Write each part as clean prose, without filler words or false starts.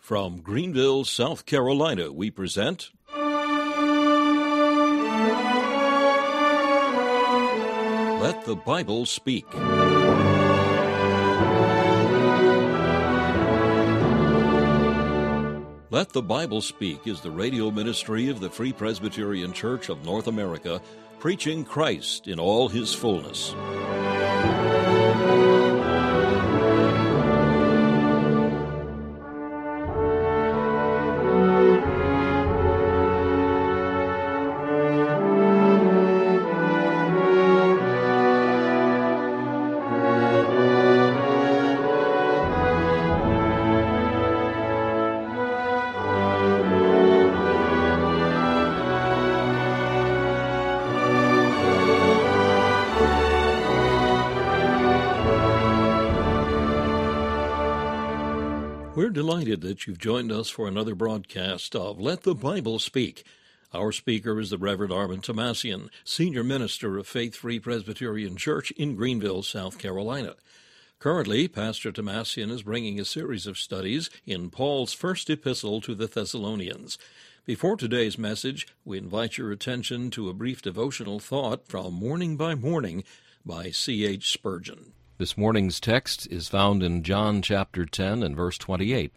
From Greenville, South Carolina, we present Let the Bible Speak. Let the Bible Speak is the radio ministry of the Free Presbyterian Church of North America, preaching Christ in all His fullness. We're delighted that you've joined us for another broadcast of Let the Bible Speak. Our speaker is the Reverend Armin Tomasian, Senior Minister of Faith Free Presbyterian Church in Greenville, South Carolina. Currently, Pastor Tomasian is bringing a series of studies in Paul's first epistle to the Thessalonians. Before today's message, we invite your attention to a brief devotional thought from Morning by Morning by C.H. Spurgeon. This morning's text is found in John chapter 10 and verse 28.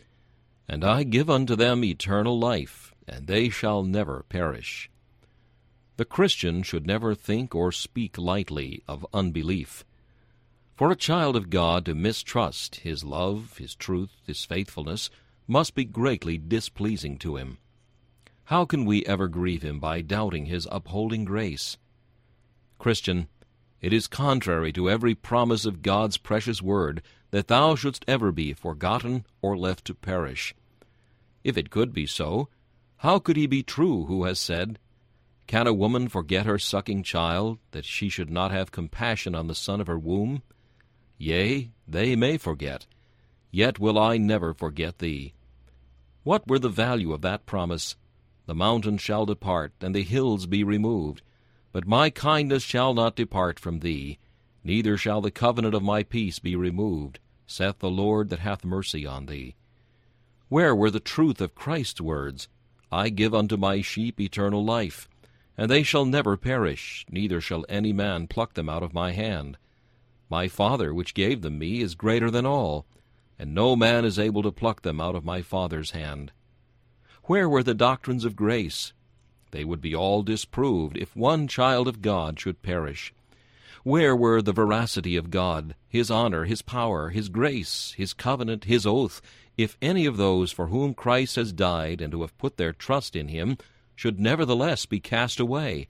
And I give unto them eternal life, and they shall never perish. The Christian should never think or speak lightly of unbelief. For a child of God to mistrust His love, His truth, His faithfulness, must be greatly displeasing to Him. How can we ever grieve Him by doubting His upholding grace? Christian, it is contrary to every promise of God's precious word that thou shouldst ever be forgotten or left to perish. If it could be so, how could He be true who has said, Can a woman forget her sucking child, that she should not have compassion on the son of her womb? Yea, they may forget, yet will I never forget thee. What were the value of that promise? The mountains shall depart, and the hills be removed, but my kindness shall not depart from thee, neither shall the covenant of my peace be removed, saith the Lord that hath mercy on thee. Where were the truth of Christ's words? I give unto my sheep eternal life, and they shall never perish, neither shall any man pluck them out of my hand. My Father which gave them me is greater than all, and no man is able to pluck them out of my Father's hand. Where were the doctrines of grace? They would be all disproved if one child of God should perish. Where were the veracity of God, His honor, His power, His grace, His covenant, His oath, if any of those for whom Christ has died and who have put their trust in Him should nevertheless be cast away?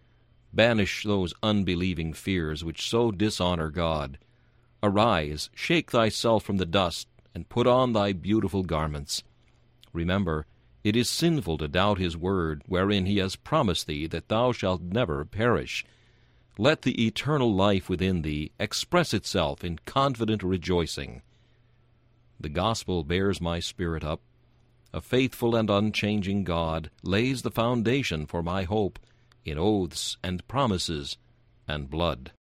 Banish those unbelieving fears which so dishonor God. Arise, shake thyself from the dust, and put on thy beautiful garments. Remember, it is sinful to doubt His word, wherein He has promised thee that thou shalt never perish. Let the eternal life within thee express itself in confident rejoicing. The gospel bears my spirit up. A faithful and unchanging God lays the foundation for my hope in oaths and promises and blood.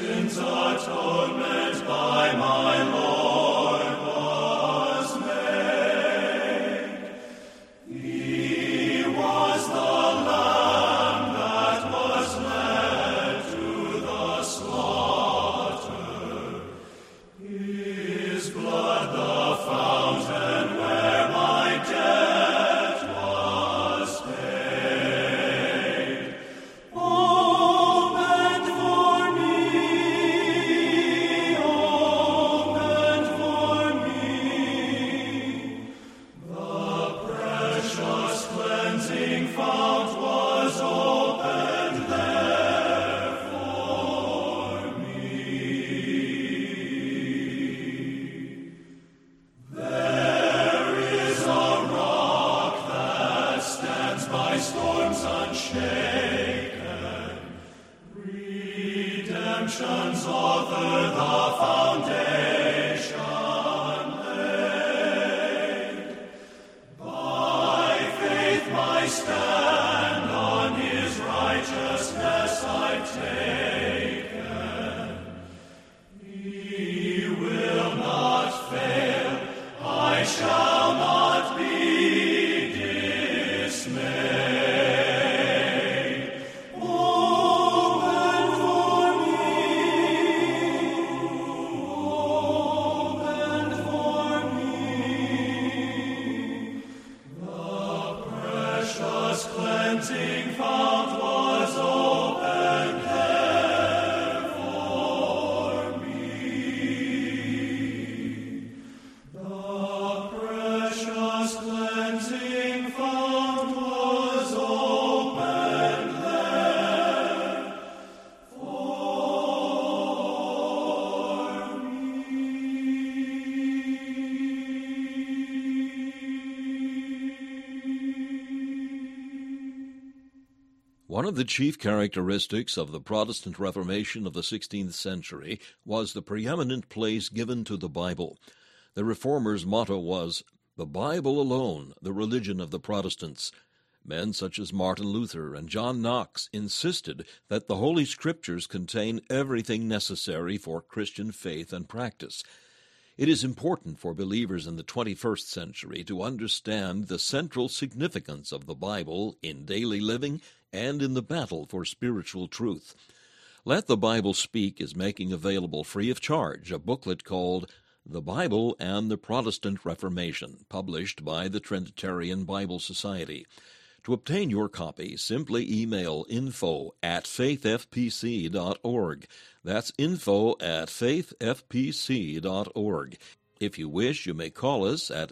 Atonement by my Lord was made. redemption's author, the foundation laid. By faith my stand on his righteousness I've taken. He will not fail, I shall not be dismayed. Open for me, open for me, the precious cleansing fount was opened there for me. The precious cleansing fount was opened there for me. One of the chief characteristics of the Protestant Reformation of the 16th century was the preeminent place given to the Bible. The Reformers' motto was, "The Bible alone, the religion of the Protestants." Men such as Martin Luther and John Knox insisted that the Holy Scriptures contain everything necessary for Christian faith and practice. It is important for believers in the 21st century to understand the central significance of the Bible in daily living and in the battle for spiritual truth. Let the Bible Speak is making available free of charge a booklet called The Bible and the Protestant Reformation, published by the Trinitarian Bible Society. To obtain your copy, simply email info@faithfpc.org. That's info@faithfpc.org. If you wish, you may call us at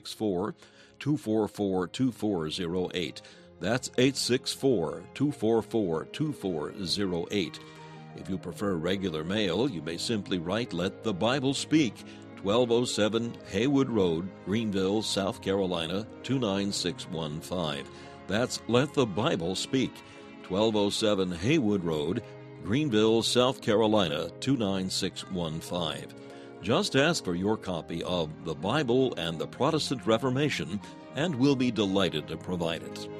864-244-2408. That's 864-244-2408. If you prefer regular mail, you may simply write Let the Bible Speak, 1207 Haywood Road, Greenville, South Carolina, 29615. That's Let the Bible Speak, 1207 Haywood Road, Greenville, South Carolina, 29615. Just ask for your copy of The Bible and the Protestant Reformation, and we'll be delighted to provide it.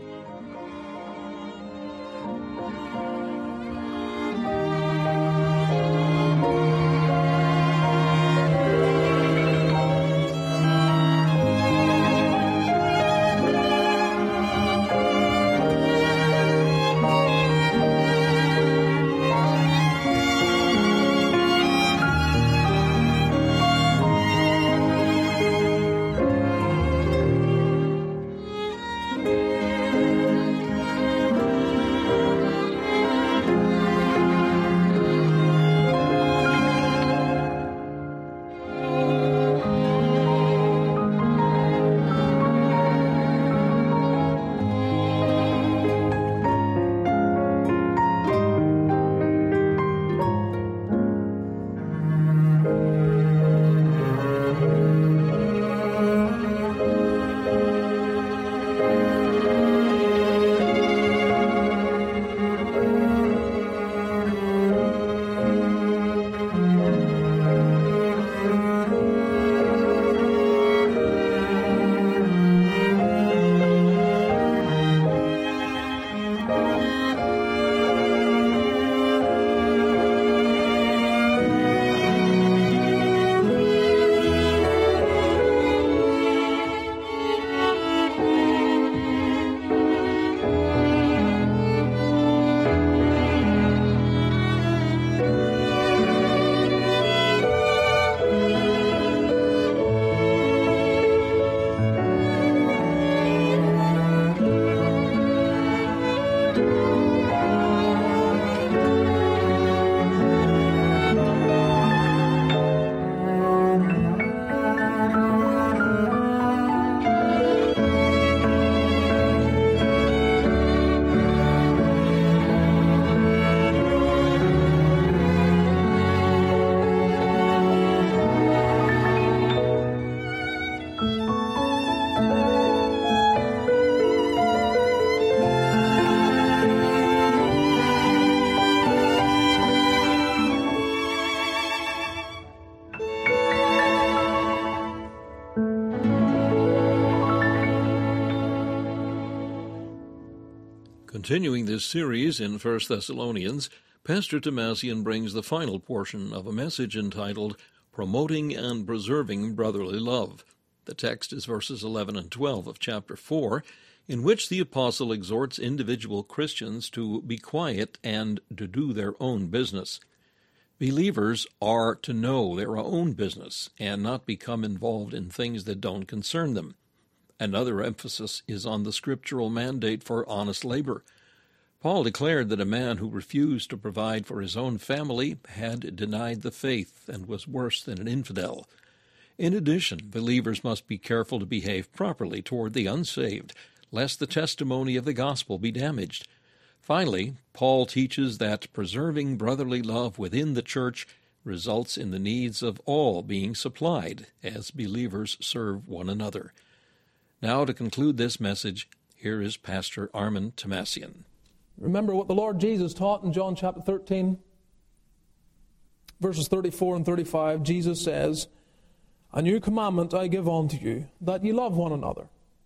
Continuing this series in 1 Thessalonians, Pastor Tomasian brings the final portion of a message entitled Promoting and Preserving Brotherly Love. The text is verses 11 and 12 of chapter 4, in which the apostle exhorts individual Christians to be quiet and to do their own business. Believers are to know their own business and not become involved in things that don't concern them. Another emphasis is on the scriptural mandate for honest labor. Paul declared that a man who refused to provide for his own family had denied the faith and was worse than an infidel. In addition, believers must be careful to behave properly toward the unsaved, lest the testimony of the gospel be damaged. Finally, Paul teaches that preserving brotherly love within the church results in the needs of all being supplied as believers serve one another. Now, to conclude this message, here is Pastor Armin Tomasian. Remember what the Lord Jesus taught in John chapter 13, verses 34 and 35. Jesus says, "A new commandment I give unto you, that ye love one another.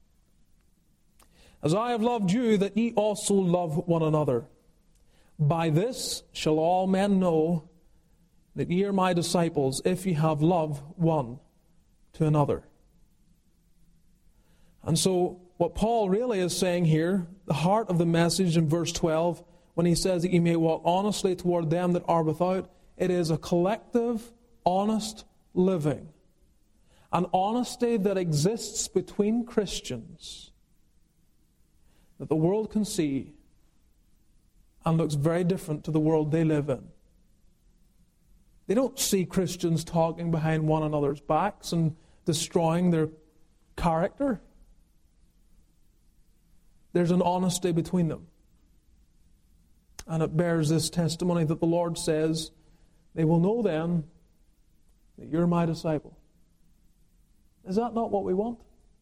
As I have loved you, that ye also love one another. By this shall all men know that ye are my disciples, if ye have love one to another." And so what Paul really is saying here, the heart of the message in verse 12, when he says that ye may walk honestly toward them that are without, it is a collective, honest living. An honesty that exists between Christians that the world can see and looks very different to the world they live in. They don't see Christians talking behind one another's backs and destroying their character. There's an honesty between them. And it bears this testimony that the Lord says, they will know then that you're my disciple. Is that not what we want?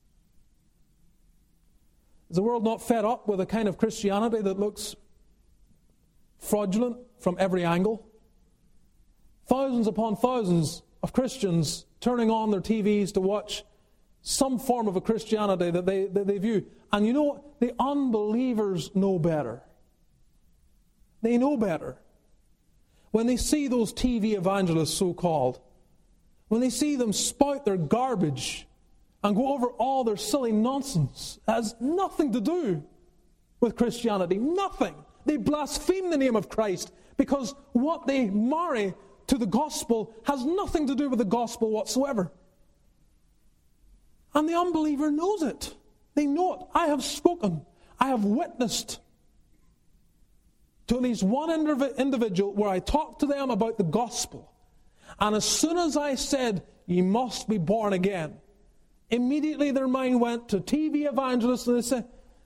Is the world not fed up with a kind of Christianity that looks fraudulent from every angle? Thousands upon thousands of Christians turning on their TVs to watch some form of a Christianity that they view. And you know what? The unbelievers know better. They know better. When they see those TV evangelists, so-called, when they see them spout their garbage and go over all their silly nonsense, it has nothing to do with Christianity. Nothing. They blaspheme the name of Christ because what they marry to the gospel has nothing to do with the gospel whatsoever. And the unbeliever knows it. They know it. I have spoken. I have witnessed to at least one individual where I talked to them about the gospel. And as soon as I said, "You must be born again," immediately their mind went to TV evangelists and they said,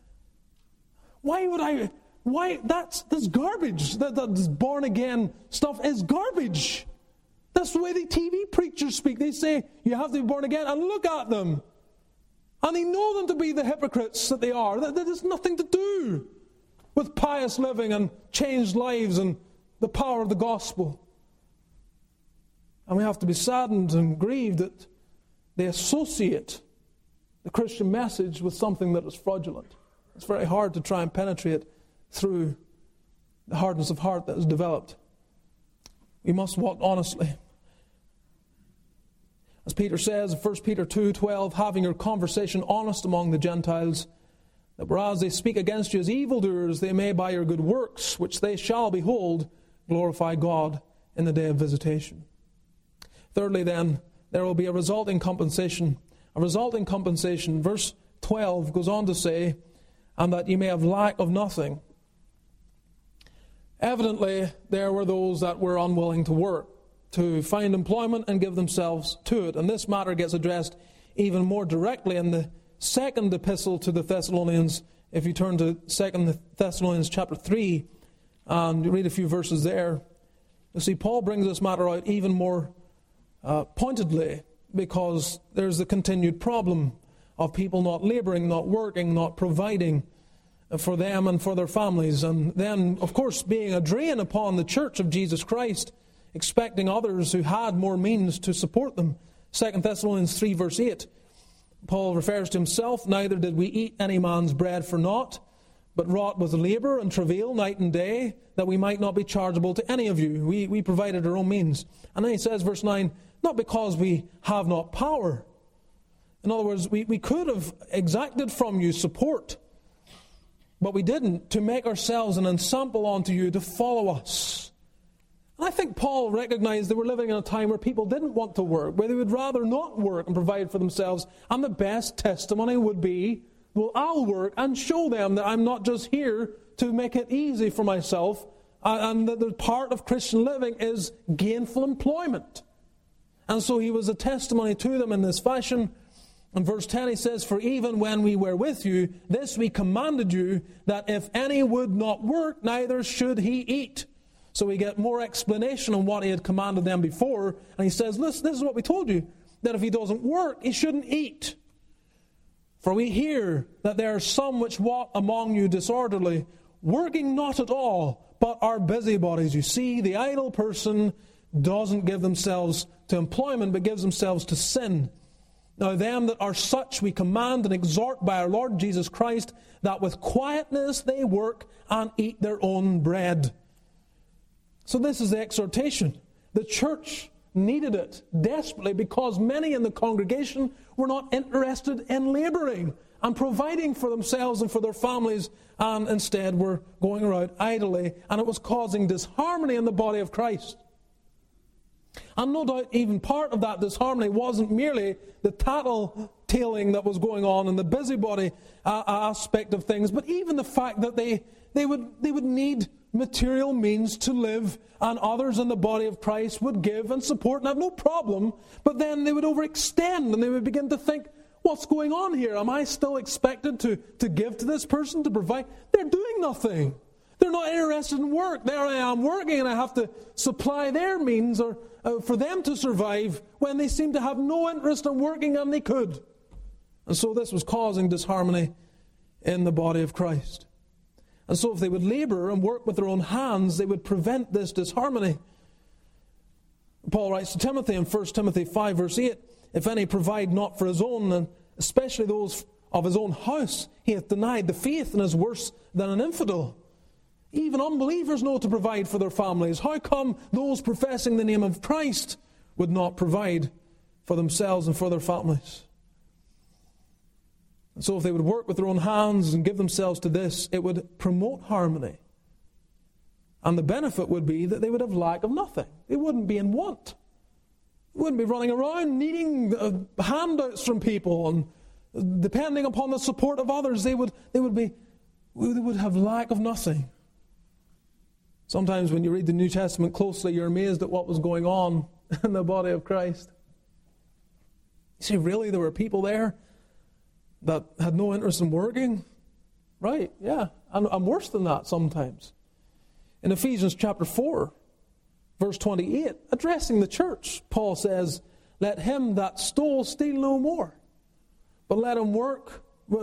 that's garbage. That's born again stuff is garbage. That's the way the TV preachers speak. They say, you have to be born again, and look at them. And they know them to be the hypocrites that they are. That has nothing to do with pious living and changed lives and the power of the gospel. And we have to be saddened and grieved that they associate the Christian message with something that is fraudulent. It's very hard to try and penetrate through the hardness of heart that is developed. We must walk honestly. As Peter says in 1 Peter 2:12, having your conversation honest among the Gentiles, that whereas they speak against you as evildoers, they may by your good works, which they shall behold, glorify God in the day of visitation. Thirdly then, there will be a resulting compensation. A resulting compensation. Verse 12 goes on to say, and that ye may have lack of nothing. Evidently, there were those that were unwilling to work, to find employment and give themselves to it. And this matter gets addressed even more directly in the second epistle to the Thessalonians. If you turn to 2 Thessalonians chapter 3 and read a few verses there, you see Paul brings this matter out even more pointedly, because there's the continued problem of people not laboring, not working, not providing for them and for their families. And then, of course, being a drain upon the church of Jesus Christ, expecting others who had more means to support them. 2 Thessalonians 3 verse 8, Paul refers to himself, neither did we eat any man's bread for naught, but wrought with labour and travail night and day, that we might not be chargeable to any of you. We provided our own means. And then he says, verse 9, not because we have not power. In other words, we could have exacted from you support, but we didn't, to make ourselves an ensample unto you to follow us. And I think Paul recognized they were living in a time where people didn't want to work, where they would rather not work and provide for themselves. And the best testimony would be, well, I'll work and show them that I'm not just here to make it easy for myself, and that the part of Christian living is gainful employment. And so he was a testimony to them in this fashion. In verse 10 he says, for even when we were with you, this we commanded you, that if any would not work, neither should he eat. So we get more explanation on what he had commanded them before. And he says, listen, this is what we told you, that if he doesn't work, he shouldn't eat. For we hear that there are some which walk among you disorderly, working not at all, but are busybodies. You see, the idle person doesn't give themselves to employment, but gives themselves to sin. Now them that are such we command and exhort by our Lord Jesus Christ, that with quietness they work and eat their own bread. So this is the exhortation. The church needed it desperately because many in the congregation were not interested in labouring and providing for themselves and for their families, and instead were going around idly, and it was causing disharmony in the body of Christ. And no doubt even part of that disharmony wasn't merely the tattle-tailing that was going on in the busybody aspect of things, but even the fact that they would need material means to live, and others in the body of Christ would give and support and have no problem, but then they would overextend and they would begin to think, what's going on here? Am I still expected to give to this person, to provide? They're doing nothing. They're not interested in work. There I am working and I have to supply their means or for them to survive when they seem to have no interest in working and they could. And so this was causing disharmony in the body of Christ. And so if they would labour and work with their own hands, they would prevent this disharmony. Paul writes to Timothy in 1 Timothy 5 verse 8, if any provide not for his own, and especially those of his own house, he hath denied the faith and is worse than an infidel. Even unbelievers know to provide for their families. How come those professing the name of Christ would not provide for themselves and for their families? And so if they would work with their own hands and give themselves to this, it would promote harmony. And the benefit would be that they would have lack of nothing. They wouldn't be in want. They wouldn't be running around needing handouts from people and depending upon the support of others. They would have lack of nothing. Sometimes when you read the New Testament closely, you're amazed at what was going on in the body of Christ. You see, really, there were people there that had no interest in working? Right, yeah. And worse than that sometimes. In Ephesians chapter 4, verse 28, addressing the church, Paul says, let him that stole steal no more, but let him work,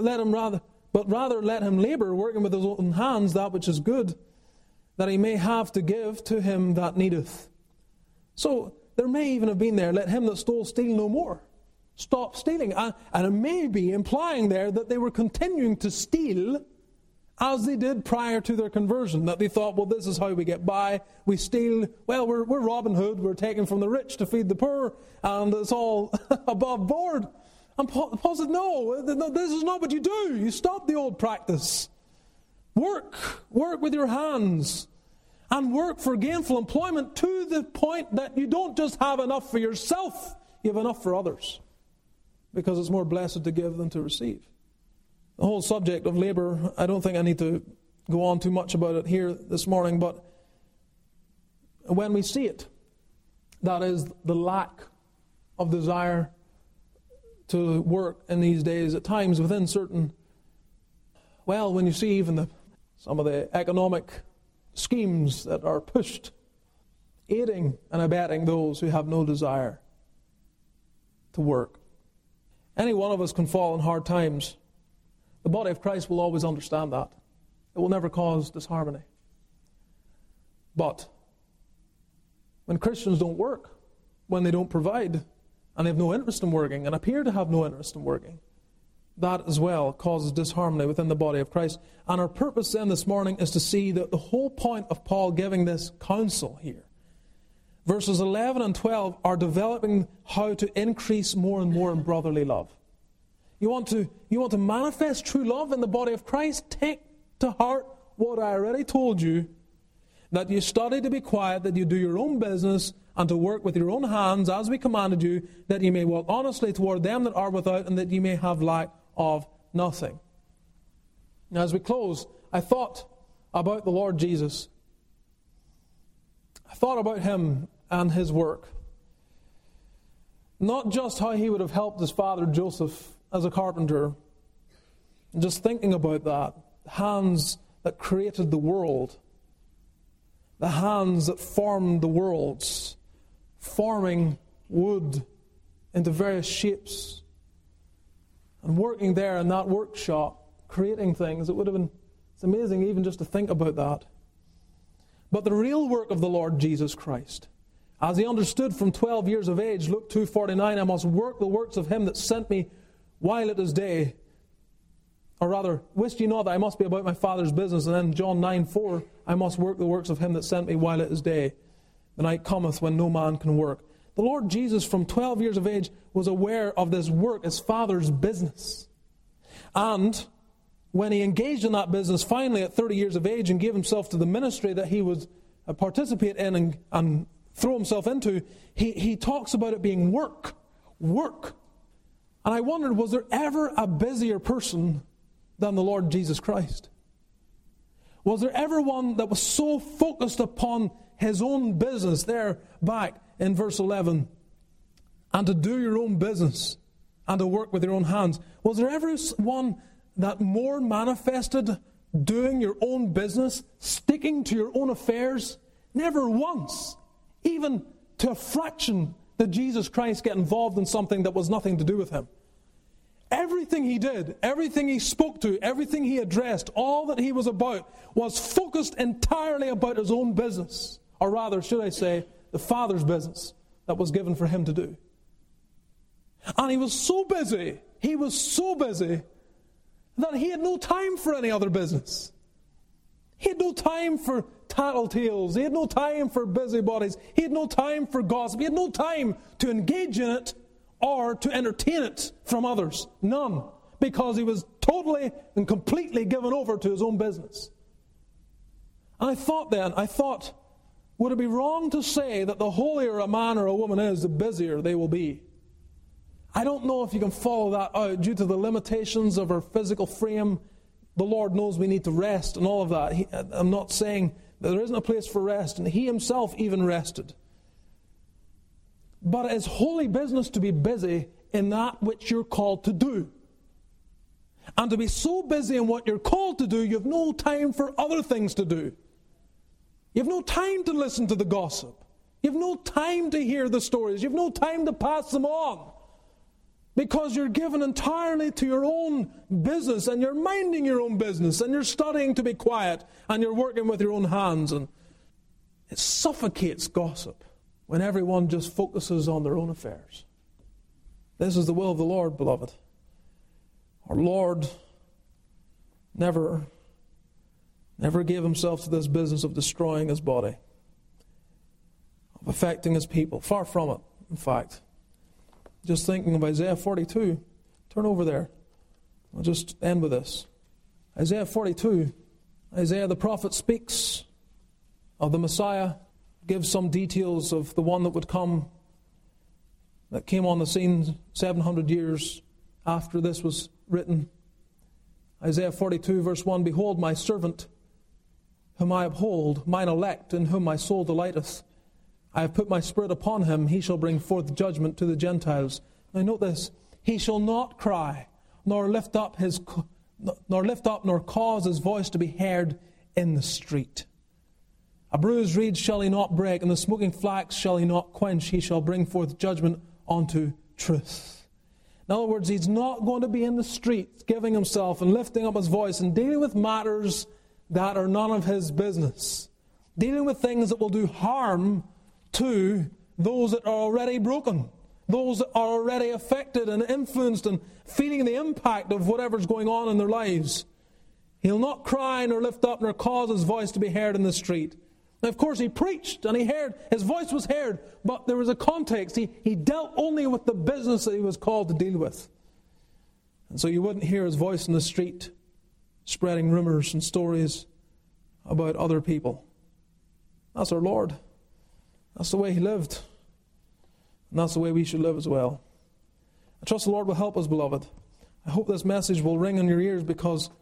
rather let him labour, working with his own hands that which is good, that he may have to give to him that needeth. So there may even have been there, let him that stole steal no more. Stop stealing. And it may be implying there that they were continuing to steal as they did prior to their conversion. That they thought, well, this is how we get by. We steal. Well, we're Robin Hood. We're taking from the rich to feed the poor. And it's all above board. And Paul said, no, this is not what you do. You stop the old practice. Work with your hands. And work for gainful employment to the point that you don't just have enough for yourself. You have enough for others. Because it's more blessed to give than to receive. The whole subject of labour, I don't think I need to go on too much about it here this morning, but when we see it, that is the lack of desire to work in these days, at times within certain, well, when you see even some of the economic schemes that are pushed, aiding and abetting those who have no desire to work. Any one of us can fall in hard times. The body of Christ will always understand that. It will never cause disharmony. But when Christians don't work, when they don't provide, and they have no interest in working, and appear to have no interest in working, that as well causes disharmony within the body of Christ. And our purpose then this morning is to see that the whole point of Paul giving this counsel here, verses 11 and 12, are developing how to increase more and more in brotherly love. You want to manifest true love in the body of Christ? Take to heart what I already told you, that you study to be quiet, that you do your own business, and to work with your own hands, as we commanded you, that you may walk honestly toward them that are without, and that you may have lack of nothing. Now, as we close, I thought about the Lord Jesus. I thought about Him and His work. Not just how He would have helped His father Joseph as a carpenter. Just thinking about that. The hands that created the world. The hands that formed the worlds. Forming wood into various shapes. And working there in that workshop, creating things. It's amazing even just to think about that. But the real work of the Lord Jesus Christ, as He understood from 12 years of age, Luke 2:49, I must work the works of Him that sent me while it is day. Or rather, wist ye not that I must be about my Father's business? And then John 9:4, I must work the works of Him that sent me while it is day. The night cometh when no man can work. The Lord Jesus, from 12 years of age, was aware of this work, His Father's business. And when He engaged in that business finally at 30 years of age and gave Himself to the ministry that He would participate in and throw Himself into, He talks about it being work. Work. And I wondered, was there ever a busier person than the Lord Jesus Christ? Was there ever one that was so focused upon His own business, there back in verse 11, and to do your own business and to work with your own hands? Was there ever one that more manifested doing your own business, sticking to your own affairs? Never once, even to a fraction, did Jesus Christ get involved in something that was nothing to do with Him. Everything He did, everything He spoke to, everything He addressed, all that He was about was focused entirely about His own business. Or rather, should I say, the Father's business that was given for Him to do. And He was so busy that He had no time for any other business. He had no time for tattletales. He had no time for busybodies. He had no time for gossip. He had no time to engage in it or to entertain it from others. None. Because He was totally and completely given over to His own business. And I thought, would it be wrong to say that the holier a man or a woman is, the busier they will be? I don't know if you can follow that out due to the limitations of our physical frame. The Lord knows we need to rest and all of that. I'm not saying that there isn't a place for rest, and He Himself even rested. But it's holy business to be busy in that which you're called to do. And to be so busy in what you're called to do, you have no time for other things to do. You have no time to listen to the gossip. You have no time to hear the stories. You have no time to pass them on. Because you're given entirely to your own business, and you're minding your own business, and you're studying to be quiet, and you're working with your own hands. And it suffocates gossip when everyone just focuses on their own affairs. This is the will of the Lord, beloved. Our Lord never gave Himself to this business of destroying His body, of affecting His people. Far from it, in fact. Just thinking of Isaiah 42. Turn over there. I'll just end with this. Isaiah 42. Isaiah the prophet speaks of the Messiah, gives some details of the one that would come, that came on the scene 700 years after this was written. Isaiah 42 verse 1, Behold my servant, whom I uphold, mine elect, in whom my soul delighteth. I have put my spirit upon him, he shall bring forth judgment to the Gentiles. Now note this, he shall not cry, nor lift up nor cause his voice to be heard in the street. A bruised reed shall he not break, and the smoking flax shall he not quench. He shall bring forth judgment unto truth. In other words, he's not going to be in the street giving himself and lifting up his voice and dealing with matters that are none of his business. Dealing with things that will do harm to those that are already broken. those that are already affected and influenced and feeling the impact of whatever's going on in their lives. He'll not cry nor lift up nor cause his voice to be heard in the street. Now, of course, he preached and he heard, his voice was heard, but there was a context. He dealt only with the business that he was called to deal with. And so you wouldn't hear his voice in the street spreading rumors and stories about other people. That's our Lord. That's the way he lived. And that's the way we should live as well. I trust the Lord will help us, beloved. I hope this message will ring in your ears, because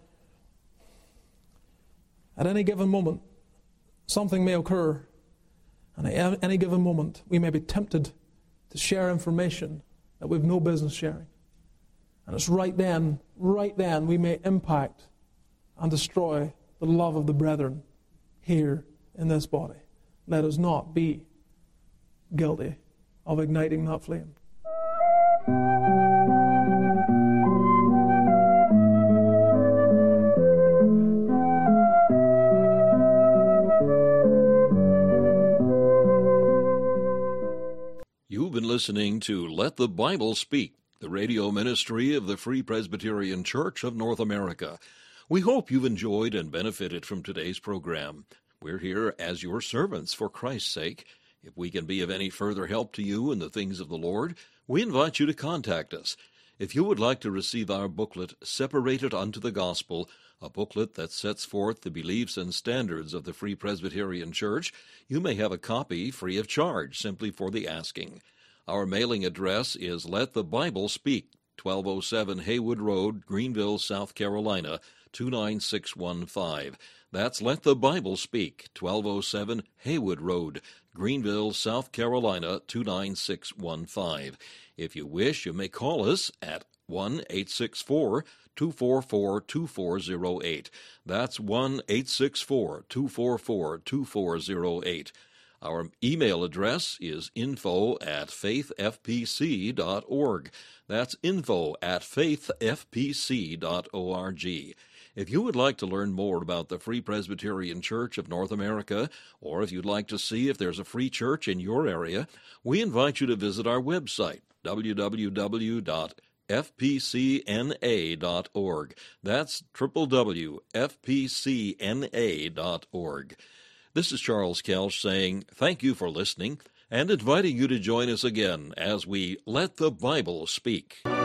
at any given moment, something may occur. And at any given moment, we may be tempted to share information that we've no business sharing. And it's right then, we may impact and destroy the love of the brethren here in this body. Let us not be guilty of igniting that flame. You've been listening to Let the Bible Speak, the radio ministry of the Free Presbyterian Church of North America. We hope you've enjoyed and benefited from today's program. We're here as your servants for Christ's sake. If we can be of any further help to you in the things of the Lord, we invite you to contact us. If you would like to receive our booklet, Separated Unto the Gospel, a booklet that sets forth the beliefs and standards of the Free Presbyterian Church, you may have a copy free of charge, simply for the asking. Our mailing address is Let the Bible Speak, 1207 Haywood Road, Greenville, South Carolina, 29615. That's Let the Bible Speak, 1207 Haywood Road, Greenville, South Carolina, 29615. If you wish, you may call us at 1-864-244-2408. That's 1-864-244-2408. Our email address is info@faithfpc.org. That's info@faithfpc.org. If you would like to learn more about the Free Presbyterian Church of North America, or if you'd like to see if there's a free church in your area, we invite you to visit our website, www.fpcna.org. That's www.fpcna.org. This is Charles Kelch saying thank you for listening and inviting you to join us again as we Let the Bible Speak.